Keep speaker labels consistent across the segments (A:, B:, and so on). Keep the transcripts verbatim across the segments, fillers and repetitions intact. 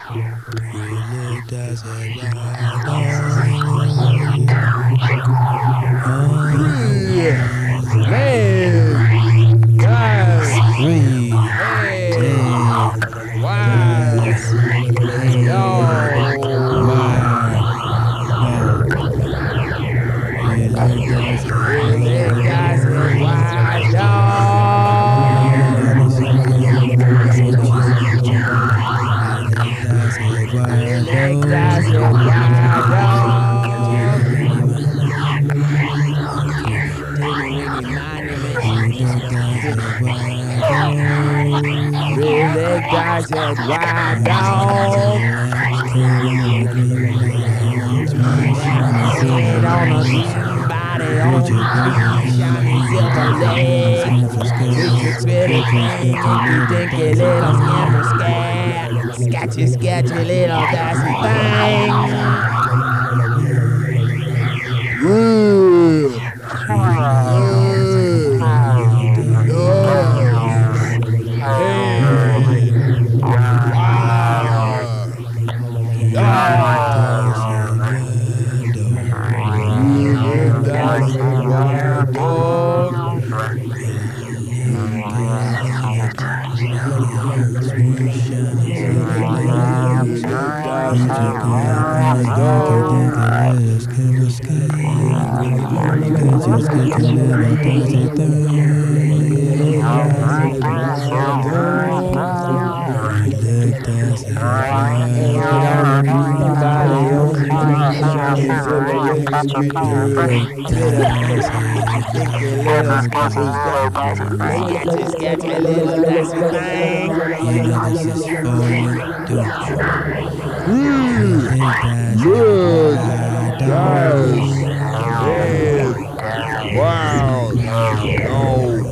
A: Really does it right on. Oh,
B: Man, guys,
A: three,
B: hey,
A: ten,
B: wow,
A: dance, hey,
B: yo,
A: wow, wow. Really does it
B: really
A: right
B: does it
A: on.
B: right on.
A: Let me see my little emotions in the jungle. Really does it right
B: Really does it
A: on.
B: right
A: Teeny,
B: on.
A: weeny, miny, okay.
B: Teeny weeny miny
A: Really does
B: me.
A: it right on.
B: Really does it right
A: Relax,
B: on.
A: relax, curl on the green body on smooth shiny
B: Sit
A: silver
B: on a
A: legs.
B: green body
A: Put
B: on
A: your pretty
B: smooth
A: hand
B: shiny
A: on your
B: silver
A: dinky little
B: leg.
A: skin for
B: With your
A: skate.
B: pretty
A: Sketchy, sketchy
B: fingy
A: little
B: dinky
A: dancing
B: little skin for
A: thing.
B: scat. Sketchy, sketchy little dancing thing. Yeah.
A: Really
B: Yeah.
A: does.
B: Yes. Hey. Wow.
A: Really does
B: Yeah.
A: it right
B: Really does
A: on.
B: it right on.
A: Really curl on your dinky body on smooth shiny silver legs.
B: Really does
A: Put
B: it
A: your pretty
B: right
A: fingy dinky dinky
B: on.
A: little skin for skate. Sketchy sketchy little dancing
B: Really does it right
A: thing.
B: on.
A: Really does it
B: Sit on a green body
A: right
B: on smooth, shiny silver
A: on.
B: legs with your pretty,
A: Really
B: pretty,
A: does
B: fingy,
A: it
B: dinky little skin for scat.
A: right
B: Sketchy, sketchy little dancing thing.
A: You know this is for you, don't you?
B: Hmm.
A: Really does it
B: Man,
A: right
B: guys,
A: on.
B: man, wow, yo,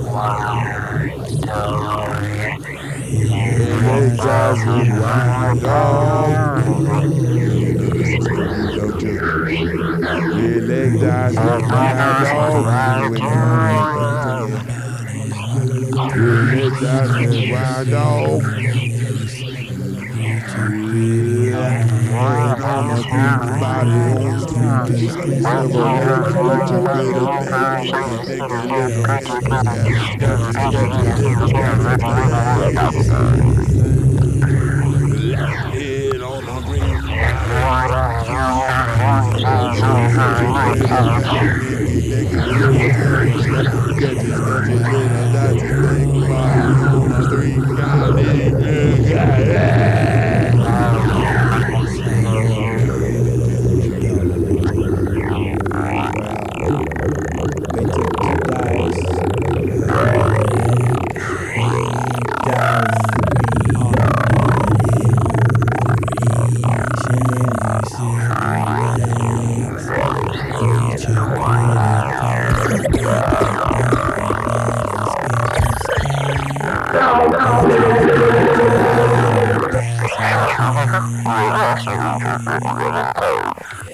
A: Really
B: really
A: does
B: does
A: it
B: it right on.
A: right
B: You know this is for you,
A: on.
B: don't you? Really does it
A: Really
B: right
A: does
B: on.
A: it
B: Weenie, weenie,
A: curl
B: mommy.
A: your dinky body on
B: Really does it
A: smooth
B: right
A: silver
B: on.
A: legs. Put your pretty
B: Yeah,
A: hand
B: sit
A: on
B: on
A: your
B: a green
A: dinky
B: body on
A: little
B: smooth,
A: skin
B: shiny
A: for
B: silver legs with your pretty,
A: skate.
B: fingy, dinky little skin
A: Sketchy,
B: for scat.
A: sketchy,
B: Sketchy, sketchy little
A: little
B: dancing
A: dancing
B: thing.
A: thing.
B: Sit on a green body on smooth, shiny silver legs with your pretty, fingy, dinky little skin for scat. Sketchy, sketchy little dancing thing while you're on a green body.
A: Really does it right
B: Well,
A: on.
B: I think you guys
A: Really
B: does
A: curly, free, shiny
B: on.
A: silver legs. With your pretty fingy dinky dinky little skin for skate. Sketchy sketchy little dancing thing.